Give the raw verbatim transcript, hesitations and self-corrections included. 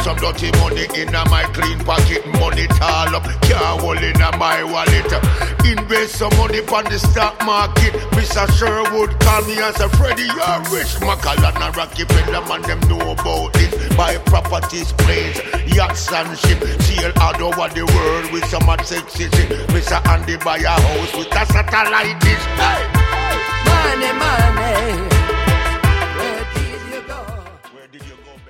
some dirty money in my clean pocket. Money tall up, can't hold in my wallet. Invest some money on the stock market. Mister Sherwood call me as a Freddy, you're rich. Macallan and Rockefeller, man, them know about it. Buy properties, planes, yachts and ship. Sail all over the world with some hot sexy shit. Mister Andy buy a house with a satellite dish. Hey! Money, money.